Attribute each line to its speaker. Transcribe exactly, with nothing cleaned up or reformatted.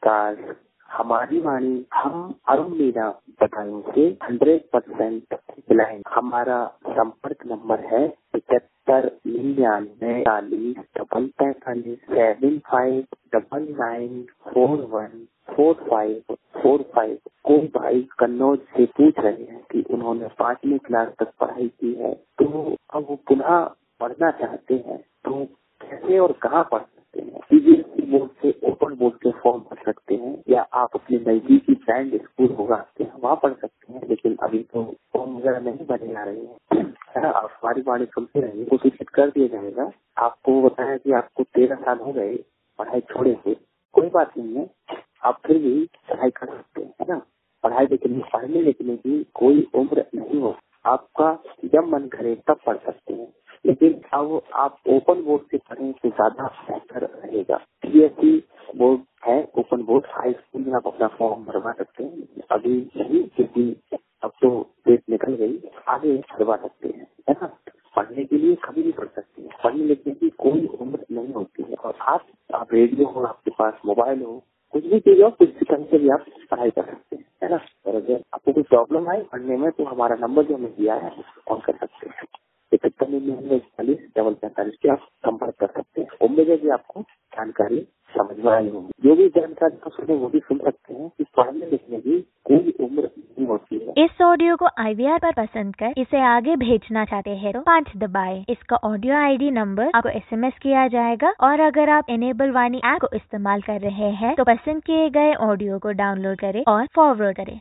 Speaker 1: नमस्कार, हमारी वाणी हम अरुण मीना बदायूं से हंड्रेड परसेंट ब्लाइंड। हमारा संपर्क नंबर है पचहत्तर निन्यानवे चालीस डबल पैंतालीस seven five double nine four one four five four five. कोई भाई कन्नौज से पूछ रहे हैं कि उन्होंने पांचवी क्लास तक पढ़ाई की है, तो अब वो पुनः पढ़ना चाहते हैं, तो कैसे और कहाँ पढ़ सकते हैं? सीबीएसई बोर्ड से ओपन बोर्ड के फॉर्म भर सकते हैं, या आप अपने नजदीकी ब्रांड स्कूल होगा वहाँ पढ़ सकते हैं। लेकिन अभी तो फॉर्म वगैरह नहीं भरे जा रहे हैं, है ना। आप हमारी बाणी सुनते रहिए, कोशिश कर दिया जाएगा। आपको बताया कि आपको तेरह साल हो गए पढ़ाई छोड़े हुए, कोई बात नहीं है, आप फिर भी पढ़ाई कर सकते हैं, है ना। पढ़ाई लिखने पढ़ने लिखने की कोई उम्र नहीं हो, आपका जब मन करे तब पढ़ सकते हैं। लेकिन अब आप ओपन बोर्ड से पढ़ें तो ज्यादा बेहतर रहेगा। सीबीएसई बोर्ड है, ओपन बोर्ड हाई स्कूल में आप अपना फॉर्म भरवा सकते हैं। अभी नहीं, क्योंकि अब तो डेट निकल गई, आगे भरवा सकते हैं, है ना। पढ़ने के लिए कभी भी पढ़ सकते हैं, पढ़ने लिखने की कोई उम्र नहीं होती है। और आप, आप रेडियो हो, आपके पास मोबाइल हो, कुछ भी चीज हो, कुछ सिखाने से भी आप पढ़ाई कर सकते हैं, है ना। और अगर आपको कोई प्रॉब्लम आए पढ़ने में तो हमारा नंबर जो हमें दिया है कॉल कर सकते हैं। इकहत्तर निन्यानवे चालीस डबल पैंतालीस के आप संपर्क कर सकते हैं। उम्मीद है कि आपको जानकारी समझ में आई होगी। जो भी जानकारी को सुने वो भी सुन सकते हैं कि पढ़ने लिखने की कोई उम्र नहीं होती है।
Speaker 2: इस ऑडियो को आईवीआर पर पसंद कर इसे आगे भेजना चाहते हैं तो पाँच दबाएं। इसका ऑडियो आईडी नंबर आपको एसएमएस किया जाएगा। और अगर आप इनेबल वाणी ऐप को इस्तेमाल कर रहे हैं तो पसंद किए गए ऑडियो को डाउनलोड करें और फॉरवर्ड करें।